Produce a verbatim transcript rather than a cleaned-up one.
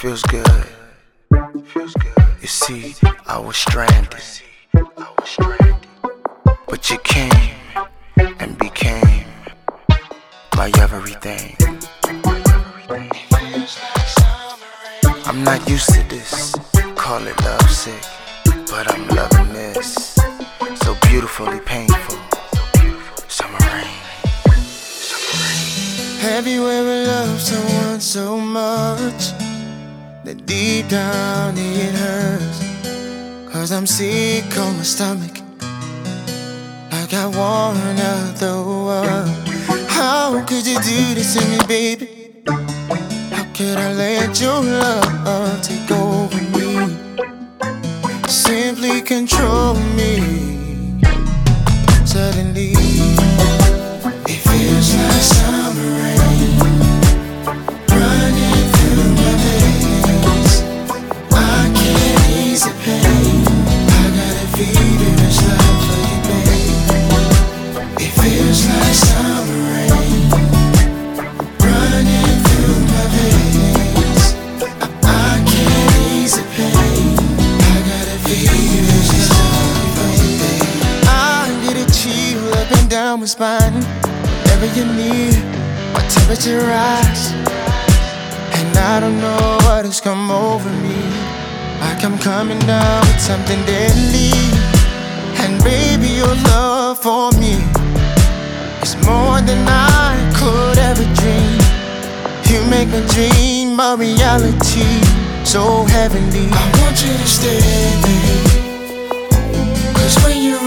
feels good. You see, I was stranded, but you came and became my everything. I'm not used to this, call it lovesick, but I'm loving this. So beautifully painful. Summer rain. Summer rain. Have you ever loved someone so much that deep down it hurts? Cause I'm sick on my stomach, like I wanna throw up. How could you do this to me, baby? How could I let your love take over me, simply control me? Suddenly it feels like summer rain running through my veins. I can't ease the pain. I got a feverish love for you, babe. It feels like summer rain running through my veins. I, I can't ease the pain. I got a feverish love for you, babe. I get a chill up and down my spine whenever you're near. My temperature rise, and I don't know what has come over me. Like I'm coming down with something deadly. And baby, your love for me is more than I could ever dream. You make my dream a reality, so heavenly. I want you to stay, baby, cause when you're